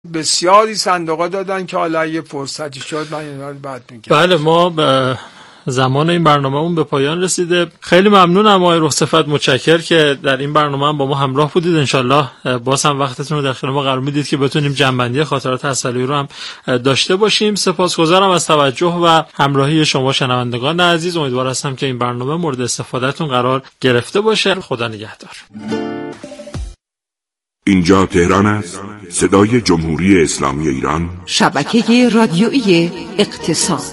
بسیاری صندوقا دادن که حالا یه فرصتی شد من اینا رو بعد میگم. بله، ما به زمان این برنامه اون به پایان رسیده. خیلی ممنونم آقای رخصفت، متشکر که در این برنامه هم با ما همراه بودید. انشالله باز هم وقتتون رو در اختیار ما قرار میدید که بتونیم جنبندی خاطرات اصلی رو هم داشته باشیم. سپاسگزارم از توجه و همراهی شما شنوندگان عزیز. امیدوار هستم که این برنامه مورد استفادهتون قرار گرفته باشه. خدا نگهدار. اینجا تهران است، صدای جمهوری اسلامی ایران، شبکه رادیویی اقتصاد.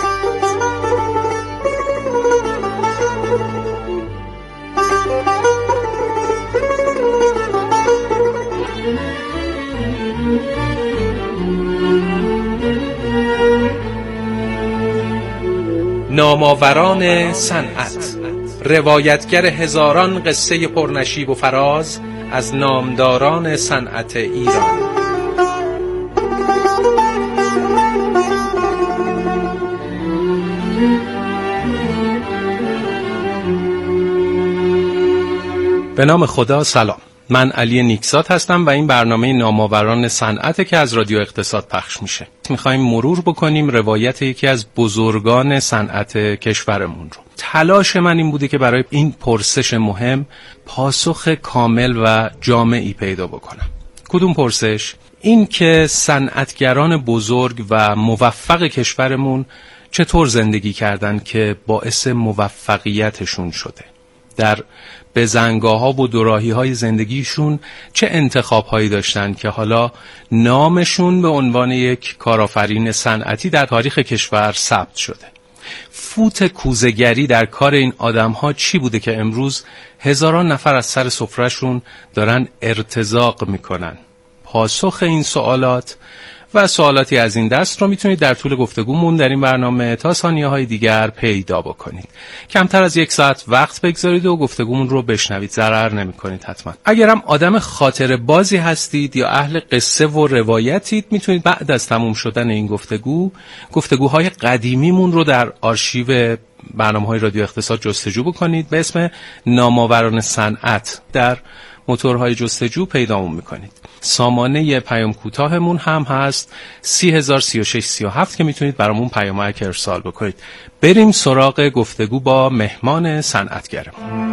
نامآوران صنعت، روایتگر هزاران قصه پرنشیب و فراز از نامداران صنعت ایران. به نام خدا، سلام. من علی نیکزاد هستم و این برنامه نامآوران صنعت که از رادیو اقتصاد پخش میشه. میخوایم مرور بکنیم روایت یکی از بزرگان صنعت کشورمون رو. تلاش من این بوده که برای این پرسش مهم پاسخ کامل و جامعی پیدا بکنم. کدوم پرسش؟ این که صنعتگران بزرگ و موفق کشورمون چطور زندگی کردن که باعث موفقیتشون شده. در بزنگاه‌ها و دوراهی‌های زندگیشون چه انتخاب‌هایی داشتن که حالا نامشون به عنوان یک کارآفرین صنعتی در تاریخ کشور ثبت شده. فوت کوزه‌گری در کار این آدم‌ها چی بوده که امروز هزاران نفر از سر سفره‌شون دارن ارتزاق میکنن؟ پاسخ این سوالات و سوالاتی از این دست رو میتونید در طول گفتگومون در این برنامه تا ثانیه‌های دیگر پیدا بکنید. کمتر از 1 ساعت وقت بگذارید و گفتگومون رو بشنوید، ضرر نمی‌کنید حتما. اگرم آدم خاطره بازی هستید یا اهل قصه و روایتید، میتونید بعد از تموم شدن این گفتگوهای قدیمیمون رو در آرشیو برنامه‌های رادیو اقتصاد جستجو بکنید. به اسم نامآوران صنعت در موتورهای جستجو پیدامون میکنید. سامانه پیام کوتاهمون هم هست 303637 که میتونید برامون پیامک ارسال بکنید. بریم سراغ گفتگو با مهمان صنعتگرمون.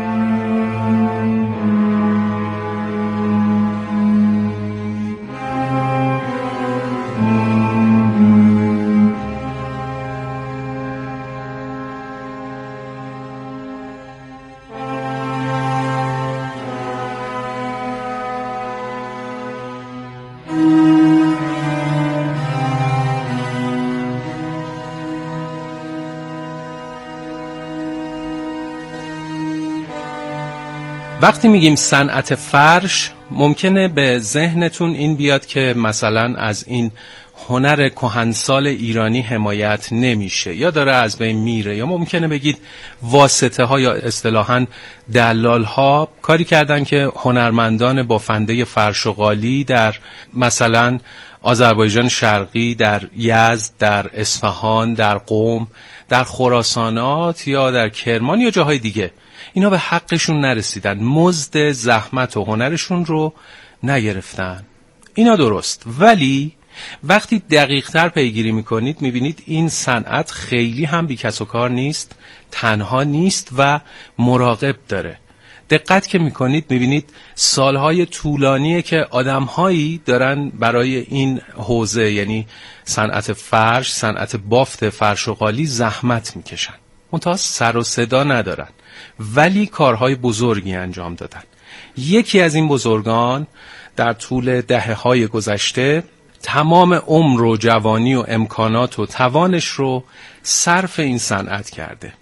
وقتی میگیم صنعت فرش، ممکنه به ذهنتون این بیاد که مثلا از این هنر کهنسال ایرانی حمایت نمیشه یا داره از بین میره، یا ممکنه بگید واسطه ها یا اصطلاحاً دلال ها کاری کردن که هنرمندان بافنده فرش و قالی در مثلا آذربایجان شرقی، در یزد، در اصفهان، در قم، در خراسانات یا در کرمان یا جاهای دیگه اینا به حقشون نرسیدن، مزد زحمت و هنرشون رو نگرفتن. اینا درست، ولی وقتی دقیق تر پیگیری میکنید میبینید این صنعت خیلی هم بی کس و کار نیست، تنها نیست و مراقب داره. دقت که میکنید میبینید سالهای طولانیه که آدمهایی دارن برای این حوزه، یعنی صنعت فرش، صنعت بافت فرش و قالی زحمت میکشن. منتها سر و صدا ندارن ولی کارهای بزرگی انجام دادن. یکی از این بزرگان در طول دهه‌های گذشته تمام عمر و جوانی و امکانات و توانش رو صرف این صنعت کرده.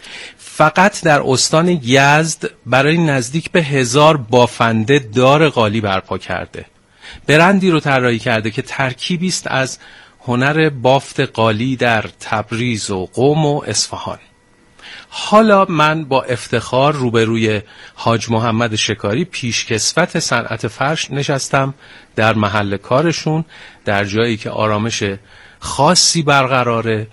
فقط در استان یزد برای نزدیک به 1000 بافنده دار قالی برپا کرده. برندی رو طراحی کرده که ترکیبی است از هنر بافت قالی در تبریز و قم و اصفهان. حالا من با افتخار روبروی حاج محمد شکاری، پیشکسوت صنعت فرش، نشستم در محل کارشون، در جایی که آرامش خاصی برقراره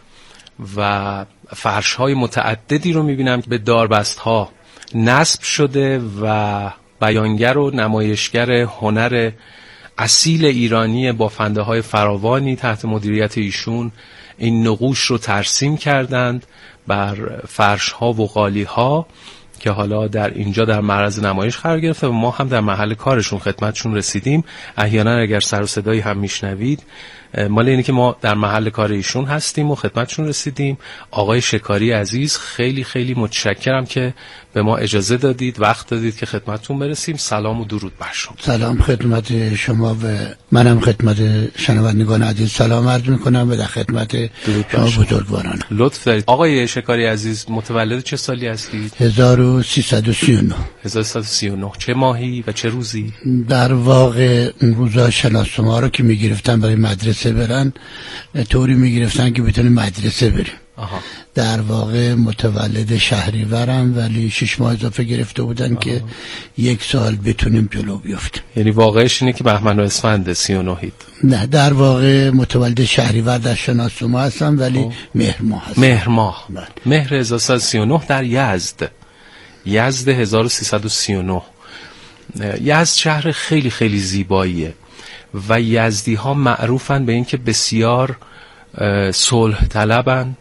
و فرش‌های متعددی رو می‌بینم که به داربست‌ها نصب شده و بیانگر و نمایشگر هنر اصیل ایرانی بافنده های فراوانی تحت مدیریت ایشون این نقوش رو ترسیم کردند بر فرش ها و قالی ها که حالا در اینجا در معرض نمایش قرار گرفته و ما هم در محل کارشون خدمتشون رسیدیم. احیانا اگر سر و صدایی هم میشنوید مال اینه که ما در محل کار ایشون هستیم و خدمتشون رسیدیم. آقای شکاری عزیز خیلی خیلی متشکرم که به ما اجازه دادید، وقت دادید که خدمتتون برسیم. سلام و درود بر شما. سلام خدمت شما و منم خدمت شنوندگان عزیز سلام عرض میکنم و در خدمت شما بزرگواران. لطف دارید. آقای شکاری عزیز متولد چه سالی هستید؟ 1339. 1339. چه ماهی و چه روزی؟ در واقع اون روزا شناسنامه ها رو که میگرفتن برای مدرسه برن طوری میگرفتن که بتونیم مدرسه بریم. در واقع متولد شهریورم ولی 6 ماه اضافه گرفته بودن که 1 سال بتونیم جلو بیافتیم. یعنی واقعش اینه که بهمن و اسفند 39 نه، در واقع متولد شهریور در شناسنامه هستم ولی مهر ماه هستم. مهر ماه. مهر 1339 در یزد 1339. یزد شهر خیلی خیلی زیباییه و یزدی ها معروفن به این که بسیار صلح طلبن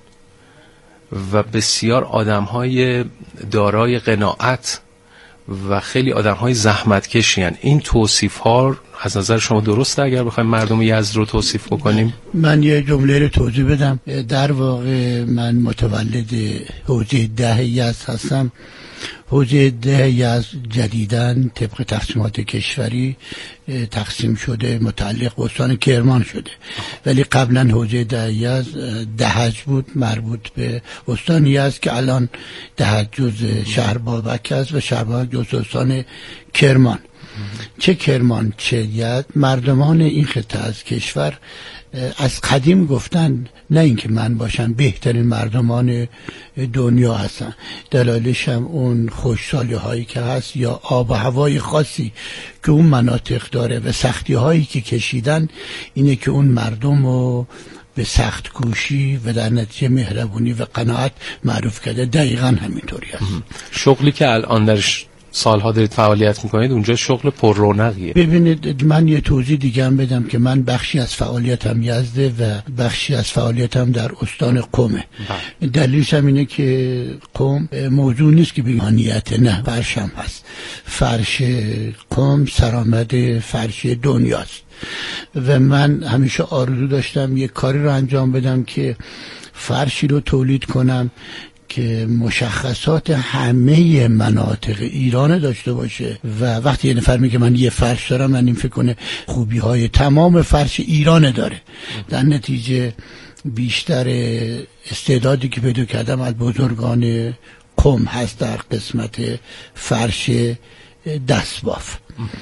و بسیار آدم‌های دارای قناعت و خیلی آدم‌های زحمتکشی هستند. این توصیف‌ها از نظر شما درسته اگر بخوایم مردم یزد رو توصیف بکنیم؟ من یه جمله رو توضیح بدم. در واقع من متولد حوزه 10 یزد هستم. حوزه 10 یزد جدیداً طبق تقسیمات کشوری تقسیم شده، متعلق به استان کرمان شده، ولی قبلا حوزه 10 یزد دهج بود، مربوط به استان یزد که الان دهج جز شهر بابک است و شهر بابک جز استان کرمان. چه کرمان چه یزد مردمان این خطه از کشور از قدیم گفتن نه اینکه من باشم بهترین مردمان دنیا هستن، دلایلش هم اون خوشسالی هایی که هست یا آب و هوای خاصی که اون مناطق داره و سختی هایی که کشیدن اینه که اون مردم رو به سخت کوشی و در نتیجه مهربونی و قناعت معروف کرده. دقیقاً همینطوری هست. شغلی که الان درش سالها دارید فعالیت میکنید اونجا شغل پر رونقیه. ببینید من یه توضیح دیگه هم بدم که من بخشی از فعالیتم یزده و بخشی از فعالیتم در استان قمه. دلیلش هم اینه که قم موضوع نیست که بیمانیت، نه، فرش هم هست. فرش قم سرآمد فرش دنیاست و من همیشه آرزو داشتم یک کاری رو انجام بدم که فرشی رو تولید کنم که مشخصات همه مناطق ایران داشته باشه و وقتی یه نفر میگه من یه فرش دارم من این فکر کنه خوبی های تمام فرش ایران داره. در نتیجه بیشتر استعدادی که پیدا کردم از بزرگان قم هست در قسمت فرش دستباف.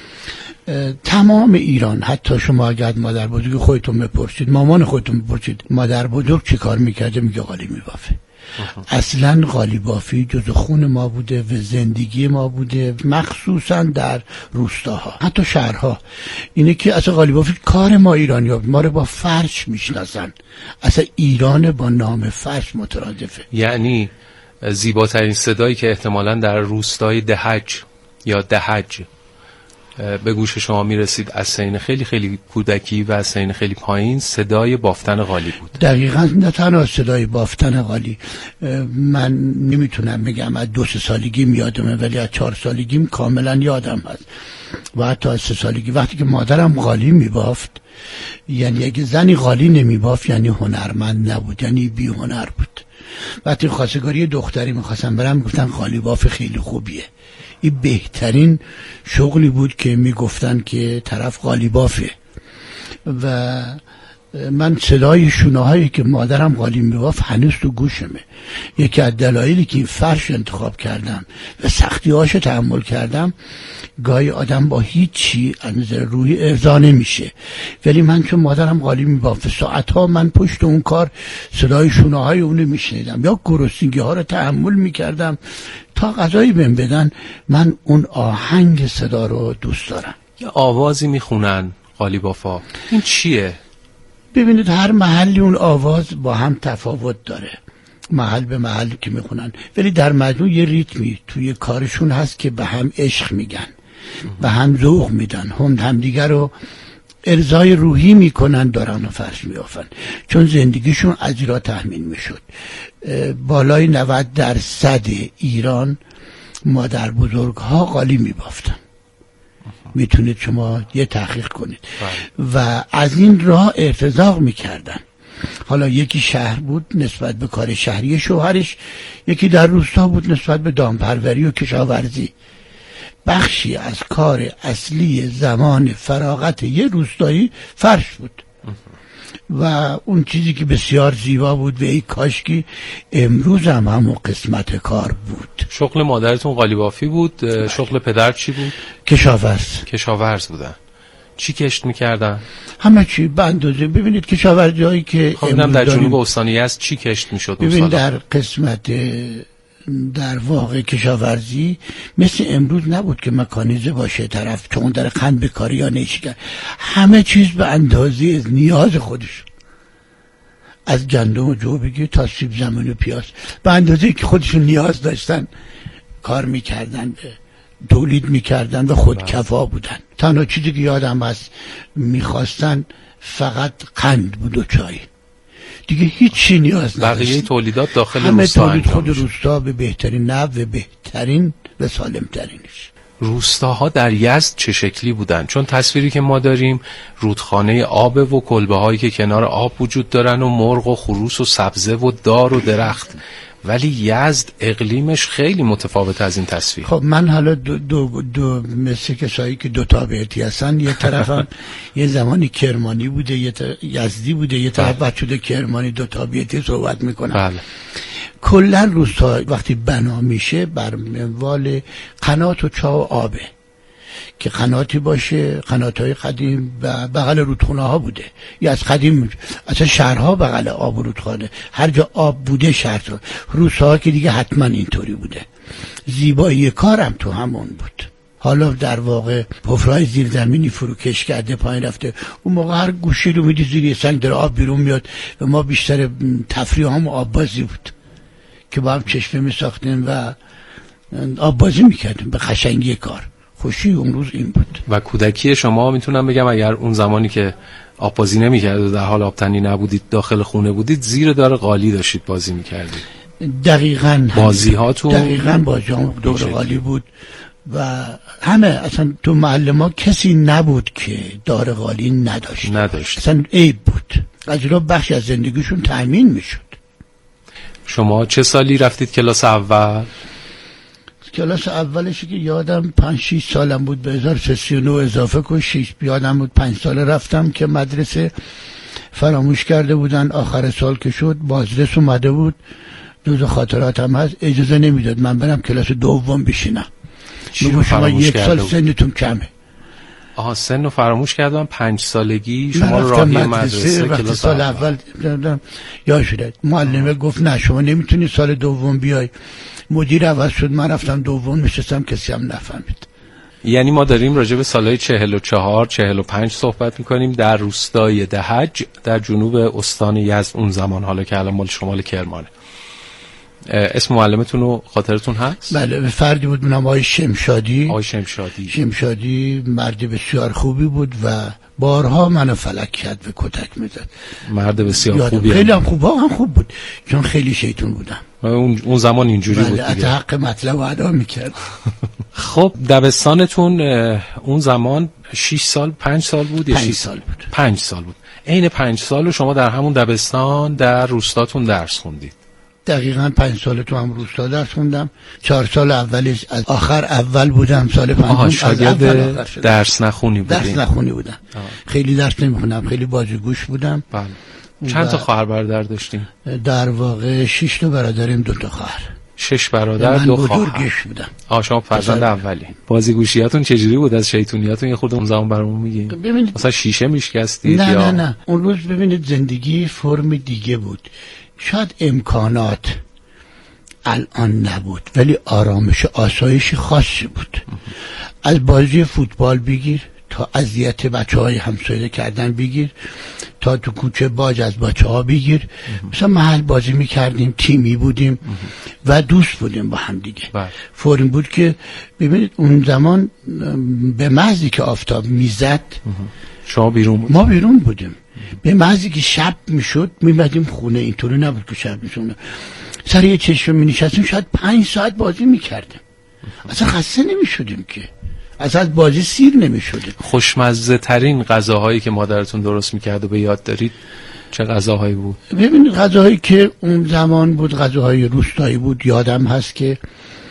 تمام ایران، حتی شما اگر مادر بزرگ خودتون بپرسید، مامان خودتون بپرسید مادر بزرگ چی کار میکرده میگه قالی میبافه. اصلا قالی بافی جز خون ما بوده و زندگی ما بوده، مخصوصا در روستاها حتی شهرها. اینه که اصلا قالی بافی کار ما ایرانی‌ها، ما رو با فرش میشناسن، اصلا ایران با نام فرش مترادفه. یعنی زیباترین صدایی که احتمالاً در روستای دهج یا دهج به گوش شما میرسید از سین خیلی خیلی کودکی و از سین خیلی پایین صدای بافتن قالی بود. دقیقاً، نه تنها صدای بافتن قالی، من نمیتونم بگم از 2-3 سالگیم یادمه ولی از 4 سالگیم کاملا یادم هست و حتی از 3 سالگی وقتی که مادرم قالی میبافت، یعنی اگه زنی قالی نمیبافت یعنی هنرمند نبود، یعنی بی هنر بود. وقتی خواستگاری دختری میخواستم برم گفتن قالی باف خیلی خوبیه. این بهترین شغلی بود که میگفتن که طرف قالی بافه و من صدای شونه‌هایی که مادرم قالی میبافت هنوز تو گوشمه. یکی از دلایلی که این فرش انتخاب کردم و سختی‌هاشو تحمل کردم، گاهی آدم با هیچی از روی ارضا نمیشه، ولی من چون مادرم قالی میبافت ساعتها من پشت اون کار صدای شونه‌های اونو میشنیدم یا گرسنگی‌ها رو تحمل میکردم تا غذایی بهم بدن. من اون آهنگ صدا رو دوست دارم. یه آوازی میخونن قالی بافا، این چیه؟ ببینید هر محلی اون آواز با هم تفاوت داره، محل به محل که میخونن، ولی در مجموع یه ریتمی توی کارشون هست که به هم عشق میگن، به هم ذوق میدن، هم همدیگر رو ارضای روحی میکنن دارن و فرش میافن، چون زندگیشون از ایران تأمین میشد. بالای 90% ایران مادر بزرگ ها قالی میبافتن. میتونید شما یه تحقیق کنید. و از این راه ارتزاق میکردن. حالا یکی شهر بود نسبت به کار شهری شوهرش، یکی در روستا بود نسبت به دامپروری و کشاورزی. بخشی از کار اصلی زمان فراغت یه روستایی فرش بود و اون چیزی که بسیار زیبا بود و ای کاشکی امروز هم همون قسمت کار بود. شغل مادرتون قالیبافی بود، شغل پدر چی بود؟ کشاورز بودن. چی کشت میکردن؟ همه چی به اندازه. ببینید کشاورزی هایی که امروز در جنوب استان یزد چی کشت میشد؟ ببینید در قسمت در واقع کشاورزی مثل امروز نبود که مکانیزه باشه طرف چون در قند بکاری یا نیشگر. همه چیز به اندازه نیاز خودش، از گندم و جو بگیر تا سیب زمینی و پیاز، به اندازه که خودشون نیاز داشتن کار میکردن، تولید میکردن و خودکفا بودن. تنها چیزی که یادم هست میخواستن فقط قند بود و چای، دیگه هیچی نیاز نداشت. بقیه تولیدات داخل همه روستا تولید انجام خود روستا به بهترین نحو و بهترین و سالمترینش. روستاها در یزد چه شکلی بودن؟ چون تصویری که ما داریم رودخانه آب و کلبه هایی که کنار آب وجود دارن و مرغ و خروس و سبزه و دار و درخت، ولی یزد اقلیمش خیلی متفاوت از این تصویر. خب من حالا دو مثل کسایی که دو تابعیتی هستن، یه طرفم یه زمانی کرمانی بوده، یزدی بوده، یه طرف بعد شده کرمانی، دو تابعیتی صحبت میکنم. بله. کلا روستا وقتی بنا میشه بر منوال قنات و چاه و آبه، که قناتی باشه، قنات‌های قدیم و بغل رودخانه ها بوده، یا از قدیم اصلا شهرها بغل آب و رودخانه، هر جا آب بوده شهر. روستا که دیگه حتما اینطوری بوده. زیبایی کارم تو همون بود. حالا در واقع حفره‌های زیرزمینی فروکش کرده پایین رفته، اون موقع هر گوشی رو میدی زیر سنگ داره آب بیرون میاد و ما بیشتر تفریح هم آب بازی بود که با هم چشمه میساختیم و آب بازی میکردیم. به قشنگی کار خوشی اون روز این بود. و کودکی شما میتونم بگم اگر اون زمانی که آب‌بازی نمی‌کرد و در حال آبتنی نبودید، داخل خونه بودید، زیر دار قالی داشتید بازی می‌کردید. دقیقاً بازی‌هاتون دقیقاً بازی‌هام دور قالی بود و همه اصلا تو محله ما کسی نبود که دار قالی نداشت. اصلا عیب بود. اجرا بخشی از زندگیشون تأمین میشد. شما چه سالی رفتید کلاس اول؟ کلاس اولشی که یادم 5-6 سالم بود، به 1339 اضافه کن 6 یادم بود 5 سال رفتم که مدرسه فراموش کرده بودن. آخر سال که شد بازرس اومده بود، جز خاطراتم هست، اجازه نمیداد من برم کلاس دوم بشینم. میگم شما 1 سال سنتون کمه. آها، سن رو فراموش کردم. 5 سالگی شما راهی مدرسه کلاس سال اول یا شده. معلمه گفت نه شما نمیتونی سال دوم بیای. مدیر عوض شد، من رفتم دوم نشستم، کسی هم نفهمید. یعنی ما داریم راجع به سالهای 44 45 صحبت میکنیم در روستای دهج در جنوب استان یزد اون زمان، حالا که الان مال شمال کرمانه. اسم معلمتون رو خاطرتون هست؟ بله، فردی بود به نام آقای شمشادی. شمشادی مردی بسیار خوبی بود و بارها منو فلک کرد و کتک میزد. مرد بسیار خوبی، خیلی هم خوب بود چون خیلی شیطون بودم. اون زمان اینجوری بود دیگه. حق مطلب ادا میکرد. خب دبستانتون اون زمان 6 سال 5 سال بود یا 5 سال بود؟ 5 سال بود. عین 5 سال رو شما در همون دبستان در روستاتون درس خوندید؟ دقیقاً 5 سال تو هم روستا درس خوندم. 4 سال اولش از آخر اول بودم، سال 5 شاگرد درس نخونی بودم. خیلی درس نمیخونم، خیلی بازیگوش بودم. بله. چند تا خواهر برادر داشتین؟ در واقع 6 تا برادریم، 2 تا خواهر. 6 برادر 2 خواهر. من بزرگش بودم. شما فرزند اولی. بازیگوشیاتون چجوری بود؟ از شیطونیاتون یه خورده اون زمان برامون میگین؟ ببینید مثلا شیشه میشکستید یا نه اون روز ببینید زندگی فرم دیگه بود. شاید امکانات الان نبود ولی آرامش آسایش خاصی بود. از بازی فوتبال بگیر تا اذیت بچه‌های همسایه کردن بگیر تا تو کوچه باج از بچه‌ها بگیر. مثلا محل بازی می‌کردیم، تیمی بودیم و دوست بودیم با هم دیگه. فریم بود که ببینید اون زمان به محضی که آفتاب میزد شما بیرون بود؟ ما بیرون بودیم. به محضی که شب میشد میمدیم خونه، اینطوری نبود که شب میشد سر یه چشم مینشستیم شاید 5 ساعت بازی میکردیم، اصلا خسته نمیشدیم که، اصلا از بازی سیر نمیشدیم. خوشمزه ترین غذاهایی که مادرتون درست میکرد و به یاد دارید چه غذاهایی بود؟ ببین غذاهایی که اون زمان بود غذاهای روستایی بود. یادم هست که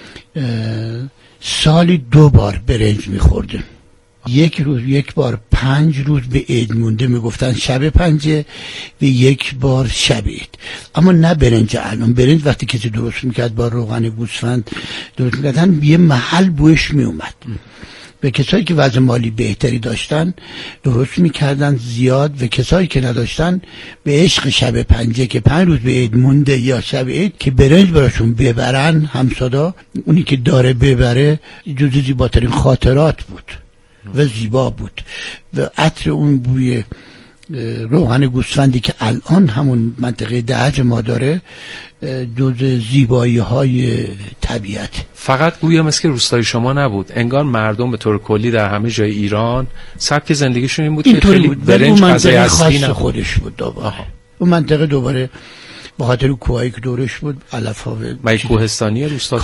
سالی 2 بار برنج میخوردیم. یک روز 1 بار 5 روز به عید مونده میگفتن شب پنجه و 1 بار شب عید. اما نه برنج الان. برنج وقتی کسی درست میکرد با روغن گوسفند درست میکردن یه محل بویش میومد. به کسایی که وضع مالی بهتری داشتن درست میکردن زیاد و کسایی که نداشتن به عشق شب پنجه که 5 روز به عید مونده یا شب عید که برنج براشون ببرن همسادا، اونی که داره ببره جزو زیباترین خاطرات بود و زیبا بود و عطر اون بوی روغن گوسفندی که الان همون منطقه دهج ما داره جز زیبایی های طبیعت. فقط گویا مثل که روستای شما نبود، انگار مردم به طور کلی در همه جای ایران سبک زندگیشون این بود که خیلی برنج غذای اصلی نبود. خودش بود دوباره. اون منطقه دوباره به خاطر کوهایی که دورش بود علف‌ها و کوهستانی روستا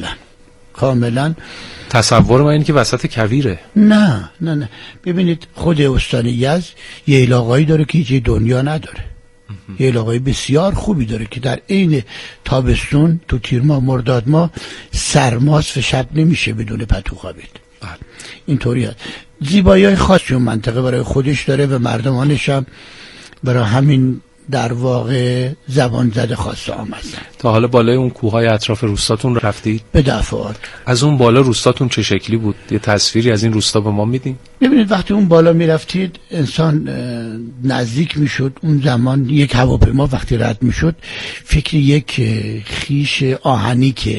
کاملا. تصور من اینه که وسط کویره. نه ببینید خود استان یزد یه علاقه‌ای داره که هیچ دنیا نداره. یه علاقه بسیار خوبی داره که در عین تابستون تو تیر ماه مرداد ماه سرماست و شب نمیشه بدون پتو خوابید. اینطوری هست. زیبایی‌های خاصی اون منطقه برای خودش داره و مردمانش هم برای همین در واقع زبان زده خاص آمدن. تا حالا بالای اون کوههای اطراف روستاتون رفتید؟ به دفعات. از اون بالا روستاتون چه شکلی بود؟ یه تصویری از این روستا به ما میدین؟ ببینید وقتی اون بالا میرفتید انسان نزدیک میشد. اون زمان یک هواپیما وقتی رد میشد فکر یک خیش آهنی که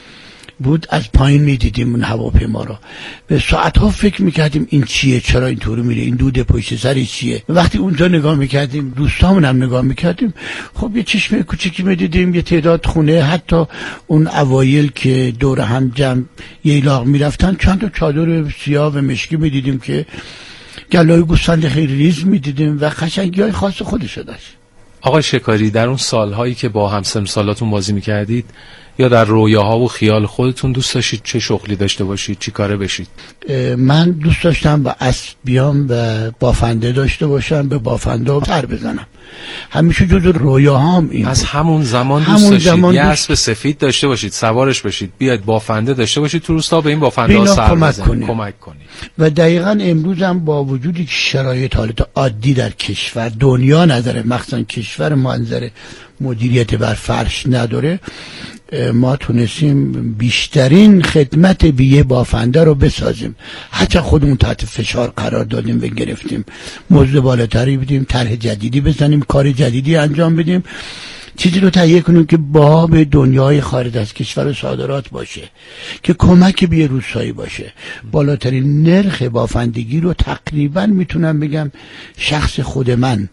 بود از پایین میدیدیم اون هواپیما رو، به ساعتها فکر میکردیم این چیه، چرا اینطوری میره، این دود پشت سرش چیه. وقتی اونجا نگاه میکردیم دوستامون هم نگاه میکردیم، خب یه چشمه کوچیکی میدیدیم، یه تعداد خونه، حتی اون اوایل که دور هم جمع ییلاق میرفتن چند تا چادر سیاه و مشکی میدیدیم که گلای گوسفند خیلی ریز میدیدیم و قشنگی‌های خاص خودش داشت. آقای شکاری در اون سالهایی که با همسن سالاتون بازی میکردید یا در رویاها و خیال خودتون دوست داشتید چه شغلی داشته باشید، چی کاره بشید؟ من دوست داشتم با اسب بیام و بافنده داشته باشم، به بافنده ها تر بزنم. همیشه جز رویاهام این از همون زمان دوست داشتید یه اسب سفید داشته باشید، سوارش بشید، بیاید بافنده داشته باشید تو روستا، به این بافنده ها سر بزنید، کمک کنید. و دقیقاً امروز هم با وجودی که شرایط حالت عادی در کشور دنیا نداره، مخصوصا کشور ما نظر مدیریت بر فرش نداره، ما تونستیم بیشترین خدمت بیه بافنده رو بسازیم. حتی خودمون تحت فشار قرار دادیم و گرفتیم، مزد بالاتری بدیم، طرح جدیدی بزنیم، کار جدیدی انجام بدیم، چیزی رو تهیه کنیم که باب دنیای خارج از کشور صادرات باشه، که کمک به روستایی باشه. بالاترین نرخ بافندگی رو تقریبا میتونم بگم شخص خود من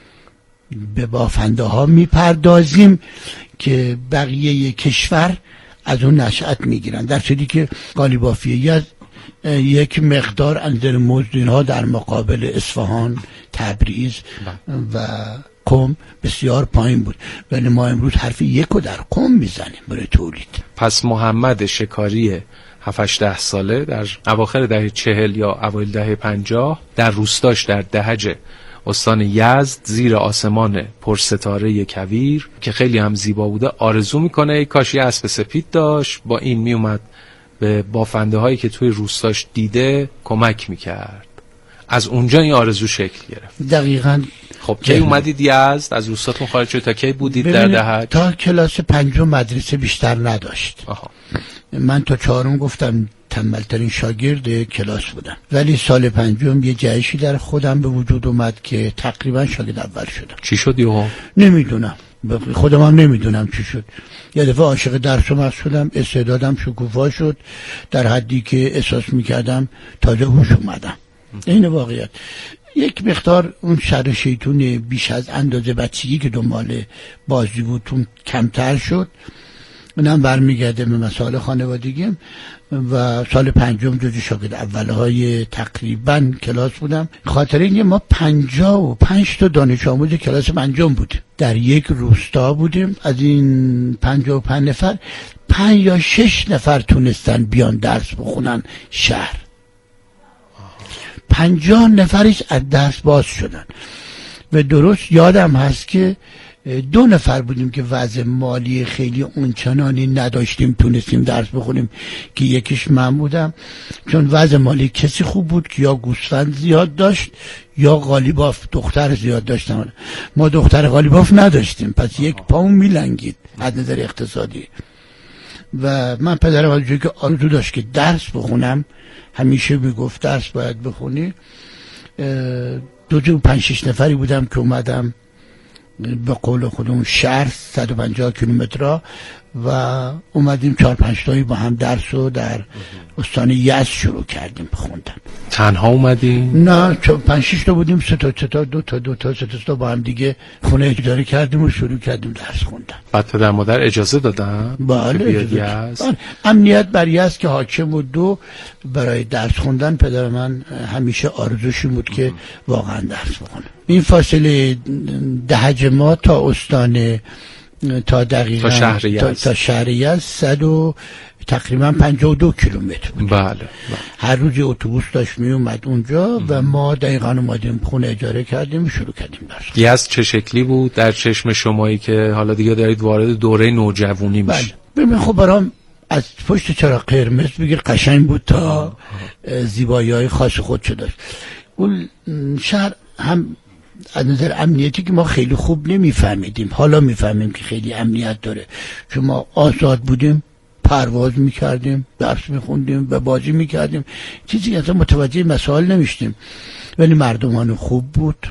به بافنده ها میپردازیم که بقیه کشور از اون نشأت میگیرن، در صورتی که قالیبافی از یک مقدار اندر مزد اینها در مقابل اصفهان، تبریز و قم بسیار پایین بود، ولی ما امروز حرف یکو در قم میزنیم برای تولید. پس محمد شکاری 7-8 ساله در اواخر دهه 40 یا اوایل دهه 50 در روستاش در دهج استان یزد زیر آسمان پرستاره کویر که خیلی هم زیبا بوده آرزو میکنه ای کاش یه اسب سپید داشت، با این میومد به بافنده هایی که توی روستاش دیده کمک میکرد. از اونجا این آرزو شکل گرفت. دقیقاً. خب کی اومدید یزد؟ از روستاتون خارج شد تا کی بودید در دهج؟ تا کلاس 5 مدرسه بیشتر نداشت. من تا 4 گفتم تنبلترین شاگرد کلاس بودم، ولی سال 5 یه جهشی در خودم به وجود اومد که تقریبا شاگرد اول شدم. چی شد یهو؟ نمیدونم، خودم هم نمیدونم چی شد. یه دفعه عاشق درس و مشق شدم، استعدادم شکوفا شد در حدی که احساس میکردم تازه هوش اومدم. این واقعیت. یک مقدار اون شر شیطون بیش از اندازه بچگی که دنبال بازی بود اون کمتر شد. منم برمیگرده به مسائل خانوادگیم. و سال پنجم جزو شاگرد اولهای تقریبا کلاس بودم. خاطر اینکه ما 55 تا دانش آموز کلاس پنجم بودیم، در یک روستا بودیم. از این 55 نفر 5 یا 6 نفر تونستن بیان درس بخونن شهر، 50 نفرش از درس باز شدن. و درست یادم هست که 2 نفر بودیم که وضع مالی خیلی اونچنانی نداشتیم تونستیم درس بخونیم، که یکیش من بودم، چون وضع مالی کسی خوب بود که یا گوسفند زیاد داشت یا قالیباف دختر زیاد داشتم. ما دختر قالیباف نداشتیم، پس یک پامون میلنگید از نظر اقتصادی. و من پدرم از جایی که آرزو داشت که درس بخونم، همیشه میگفت درس باید بخونی. 5-6 نفری بودم که اومدم به قول خودمون شهر 150 کیلومتر و اومدیم 4-5 تایی با هم درس رو در استان یزد شروع کردیم بخوندن. تنها اومدیم؟ نه، 5-6 تا بودیم، 3 تا 2 تا با هم دیگه خونه اجاره کردیم و شروع کردیم درس خوندن. بعد پدر مادر اجازه دادن؟ بله اجازه. امنیت بر یزد که حاکم و 2 برای درس خوندن پدر من همیشه آرزوش بود که واقعا درس بخونه. این فاصله دهج ما تا استان تا دقیقاً تا شهر یزد تقریبا 52 کیلومتر بود. بله. هر روز اتوبوس داشت می اومد اونجا و ما دقیقاً اومدیم خونه اجاره کردیم و شروع کردیم درس. یزد چه شکلی بود در چشم شمایی که حالا دیگه دارید وارد دوره نوجوانی میشید؟ ببین خب برام از پشت چراغ قرمز بگیر قشنگ بود تا زیبایی‌های خاص خودشو داشت. اون شهر هم از نظر امنیتی که ما خیلی خوب نمیفهمیدیم، حالا میفهمیم که خیلی امنیت داره، چون ما آزاد بودیم، پرواز میکردیم، درس میخوندیم و بازی میکردیم، چیزی اصلا متوجه مسائل نمیشتیم. ولی مردمان خوب بود،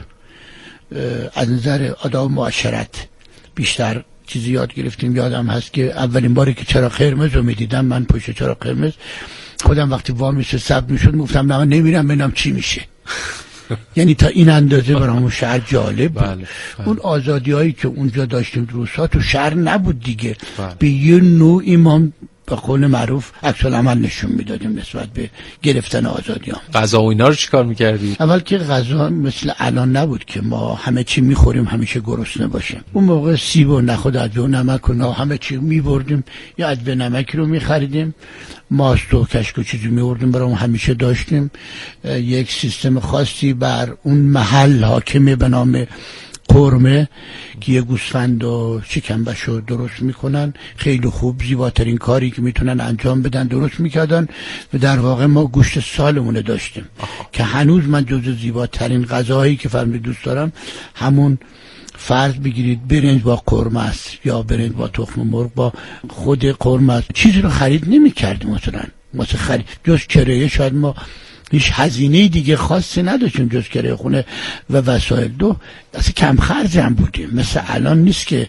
از نظر آداب معاشرت بیشتر چیزی یاد گرفتیم. یادم هست که اولین باری که چراغ قرمز رو میدیدم، من پشت چراغ قرمز خودم وقتی وامیسه سب میشد گفتم نه من نمیرم ببینم چی میشه. یعنی تا این اندازه برامون شهر جالب بود. بله. اون آزادی هایی که اونجا داشتیم روسا تو شهر نبود دیگه. بله. به یه نوعی ما به قول معروف عکس العمل نشون میدادیم نسبت به گرفتن آزادی ها. غذا و اینا رو چیکار میکردی؟ اول که غذا مثل الان نبود که ما همه چی میخوریم همیشه گرسنه باشیم. اون موقع سیب و نخود ادویه و نمک و همه چی میبردیم، یا ادویه نمکی رو میخریدیم، ماست و کشک و چیزی میوردیم برام همیشه داشتیم. یک سیستم خاصی بر اون محل حاکمه به نام قرمه که یه گوسفند و شکمبشو درست میکنن، خیلی خوب، زیباترین کاری که میتونن انجام بدن درست میکردن و در واقع ما گوشت سالمونه داشتیم که هنوز من جزو زیباترین غذاهایی که فرمی دوست دارم همون فرض بگیرید برنج با قرمه است یا برنج با تخم مرغ با خود قرمه است. چیزی رو خرید نمیکردیم مثلا خرید جز کرایه، شاید ما هیچ هزینه دیگه خاصی نداشتیم جز کرایه خونه و وسایل. اصلا کم خرج هم بودیم، مثل الان نیست که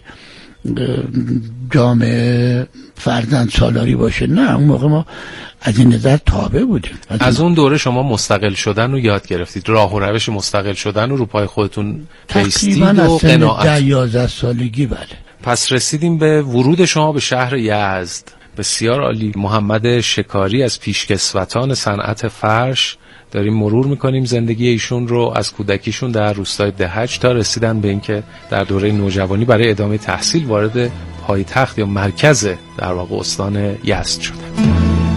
جامعه فرزند سالاری باشه. نه، اون موقع ما از این نظر تابع بودیم. از اون دوره شما مستقل شدن رو یاد گرفتید، راه و روش مستقل شدن رو پای خودتون پیستید و قناعت. 11 سالگی. بله. پس رسیدیم به ورود شما به شهر یزد. بسیار عالی. محمد شکاری از پیشکسوتان صنعت فرش، داریم مرور میکنیم زندگی ایشون رو از کودکیشون در روستای دهج تا رسیدن به اینکه در دوره نوجوانی برای ادامه تحصیل وارد پایتخت یا مرکز در واقع استان یزد شدن.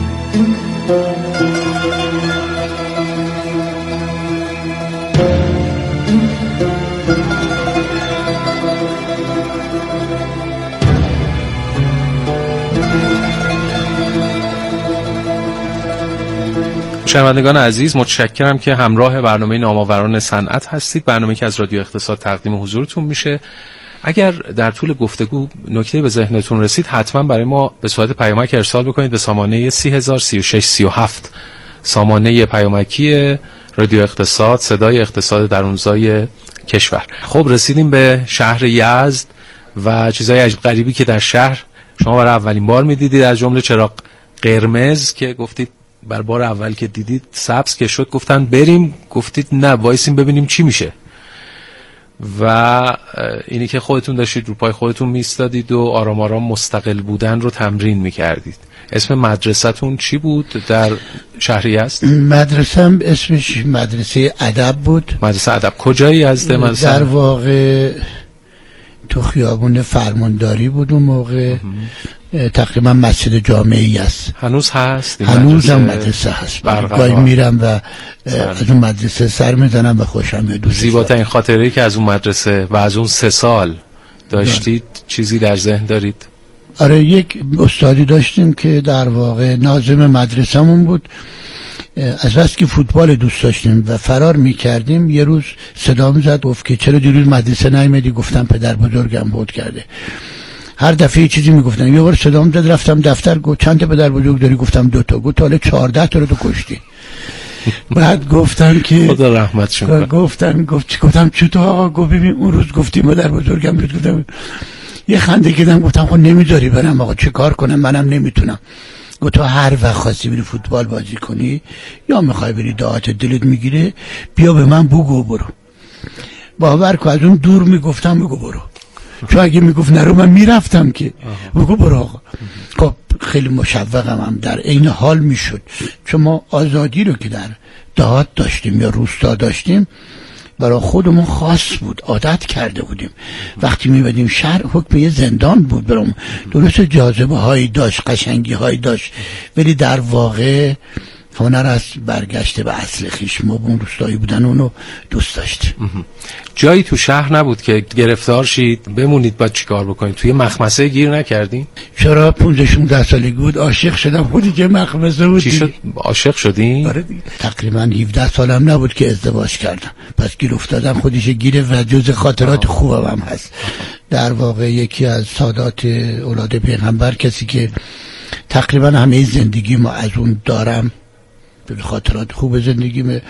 شنوندگان عزیز، متشکرم که همراه برنامه نامآوران صنعت هستید، برنامه‌ای که از رادیو اقتصاد تقدیم حضورتون میشه. اگر در طول گفتگو نکته به ذهنتون رسید حتما برای ما به صورت پیامک ارسال بکنید به سامانه 3003637 سامانه پیامکی رادیو اقتصاد، صدای اقتصاد درونزای کشور. خب رسیدیم به شهر یزد و چیزای عجیب غریبی که در شهر شما برای اولین بار میدیدید، از جمله چراغ قرمز که گفتید بر بار اول که دیدید سبز که شد گفتن بریم، گفتید نه وایسیم ببینیم چی میشه. و اینی که خودتون داشتید رو پای خودتون میستادید و آرام آرام مستقل بودن رو تمرین میکردید. اسم مدرسه‌تون چی بود در شهریزد؟ مدرسه‌م اسمش مدرسه ادب بود. مدرسه ادب کجای یزد مدرسه؟ در واقع تو خیابون فرمانداری بود اون موقع، تقریبا مسجد جامعی است. هنوز هست؟ هنوز هم مدرسه هست. گاهی میرم و از اون مدرسه سر میزنم و خوشم میاد. زیباترین خاطره‌ای که از اون مدرسه و از اون 3 سال داشتید چیزی در ذهن دارید؟ آره، یک استادی داشتیم که در واقع ناظم مدرسه‌مون بود. از بس که فوتبال دوست داشتیم و فرار میکردیم، یه روز صدا میزد گفت که چرا دیروز مدرسه نیامدی؟ گفتم پدر بزرگم فوت کرده. هر دفعه چیزی میگفتن. یه بار صدا میزد رفتم دفتر، گفت چند تا پدر بزرگ داری؟ گفتم 2 تا. گفت حالا 14 تا رو تو کشتی. بعد گفتن که خدا رحمتشون کنه. گفتم چطور آقا؟ گفت ببین اون روز گفتی پدر بزرگم بود. گفتم یه خنده کردم، گفتم خب نمیذاری برم آقا، چه کار کنم؟ منم نمیتونم. گفت تو هر وقت خواستی بری فوتبال بازی کنی یا میخوای بری دعات دلت میگیره، بیا به من بگو برو. باور کن از اون دور میگفتم بگو برو، چون اگه میگفت نرو من میرفتم که. بگو برو آقا. خب خیلی مشوقم هم در عین حال میشد، چون ما آزادی رو که در دهات داشتیم یا روستا داشتیم برای خودمون خاص بود، عادت کرده بودیم. وقتی میبدیم شهر حکم یه زندان بود برام. درست جاذبه هایی داشت، قشنگی هایی داشت، ولی در واقع هنر از برگشته به اصل خویش. ما اون روستایی بودن اونو دوست داشتیم. جایی تو شهر نبود که گرفتار شید بمونید بعد چیکار بکنید؟ توی مخمسه گیر نکردین؟ چرا 15-16 سالگی بود عاشق شدم. خودی که مخمسه بود. چی شد عاشق شدین؟ آره دیگه. تقریبا 17 سالم نبود که ازدواج کردم، پس گیر افتادم. خودش گیره و جز خاطرات خوبم هم هست. در واقع یکی از سادات اولاد پیغمبر، کسی که تقریبا همه زندگی ما از اون دارم، خاطرات خوب زندگی.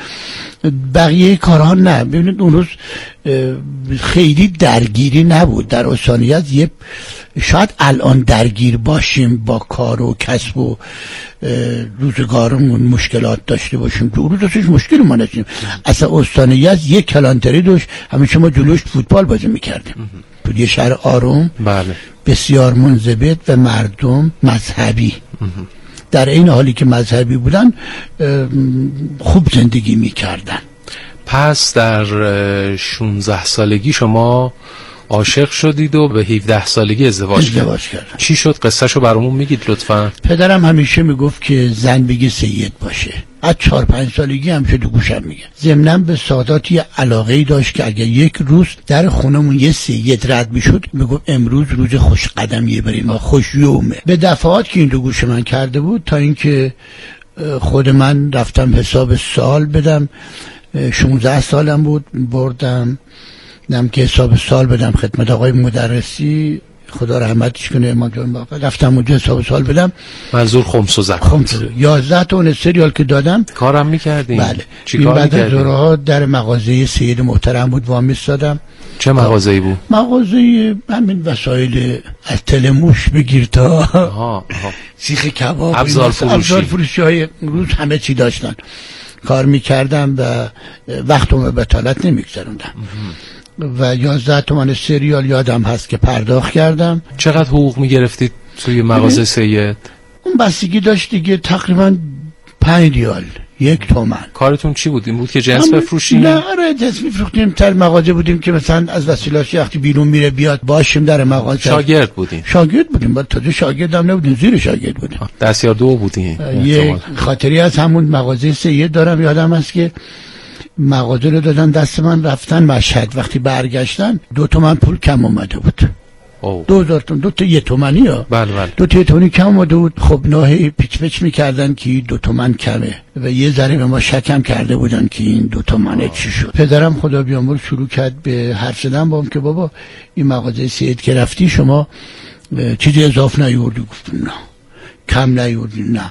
بقیه کارها نه. ببینید اون روز خیلی درگیری نبود در استانیت. شاید الان درگیر باشیم با کار و کسب و روزگارمون مشکلات داشته باشیم. تو روز داشتش مشکل ما نشیم. اصلا استانیت یک کلانتری داشت، همیشه ما جلوش فوتبال بازی میکردیم. تو یه شهر آروم، بله، بسیار منضبط و مردم مذهبی. در این حالی که مذهبی بودن خوب زندگی میکردن. پس در 16 سالگی شما عاشق شدید و به 17 سالگی ازدواج کردید. چی شد؟ قصهشو برامون میگید لطفا. پدرم همیشه میگفت که زن بگی سید باشه. از 4-5 سالگی هم شد گوشم میگه. ضمناً به ساداتی علاقه‌ای داشت که اگر یک روز در خونمون یه سید رد میشد میگفت امروز روز خوش قدمیه بریم ما، خوش یومه. به دفعات که این دو گوش من کرده بود تا اینکه خود من رفتم حساب سال بدم. 16 سالم بود، بردم که حساب سال بدم خدمت آقای مدرسی، خدا رحمتش کنه، امام جان. رفتم اونجا حساب سال بدم. منظور خمس و زکات. 11 تا سریال که دادم. کارم میکردین؟ بله. چی کار میکردین؟ بعد زورها در مغازه سید محترم بود وامیستادم. چه مغازه‌ای بود؟ مغازه همین وسایل از تلموش بگیر تا سیخ کباب، ابزار فروشی های روز همه چی داشتن. کار میکردم و وقتم به بطالت نمیگذروندم. و 11 تومن سریال یادم هست که پرداخت کردم. چقدر حقوق میگرفتید توی مغازه سید؟ اون بستگی داشت دیگه، تقریبا 5 ریال، 1 تومن. کارتون چی بود؟ این بود که جنس بفروشیم؟ نه، آره جنس میفروختیم. تر مغازه بودیم که مثلا از وسیله‌اش وقتی بیرون میره بیاد باشیم در مغازه. شاگرد بودیم. بعد تازه شاگردم نبودیم، زیر شاگرد بودیم. دستیار 2 بودیم. یه خاطری از همون مغازه سید دارم، یادم هست که مغازه رو دادن دست من، رفتن مشهد. وقتی برگشتن 2 تومن پول کم اومده بود. 2000 تومن، 2 تا 1 تومنی ها. بله. 2 تا 1 تومنی کم اومده بود. خب ناهی پیچ میکردن که 2 تومن کمه و یه ذره به ما شکم کرده بودن که این 2 تومنه چی شد. پدرم خدا بیامرز شروع کرد به حرف زدن با هم که بابا این مغازه سید که رفتی شما چیزی اضافه نیوردی؟ گفتم نه. کم نیوردی؟ نه.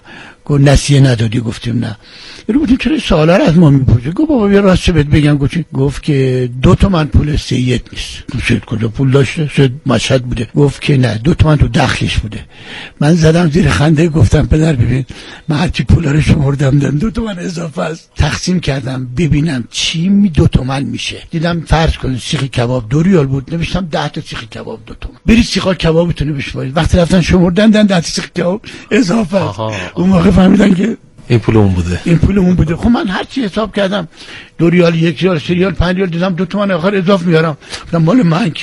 گفت نسیه ندادی؟ گفتیم نه. رو بودیم چرا سوالا رو از ما میپرسه؟ گفت بابا بیا راست بهت بگم. گفت که 2 تومن پول سید نیست. سید کجا پول داشته؟ سید مشهد بوده. گفت که نه 2 تومن تو دخلش بوده. من زدم زیر خنده گفتم پدر ببین من هرچی پولا رو شمردم 2 تومن اضافه است تقسیم کردم ببینم چی 2 تومن میشه. دیدم فرض کن سیخ کباب 2 ریال بود، نوشتم 10 تا سیخ کباب 2 تومن. برید سیخ کبابتون بشمارید. وقتی رفتن شمردن 10 تا سیخ کباب اضافه است. اون موقع فهمیدن که این پول اون بوده. خب من هر چی حساب کردم 2 ریال 1 ریال 3 ریال 5 ریال دیدم 2 تومن آخر اضافه میارم. مال من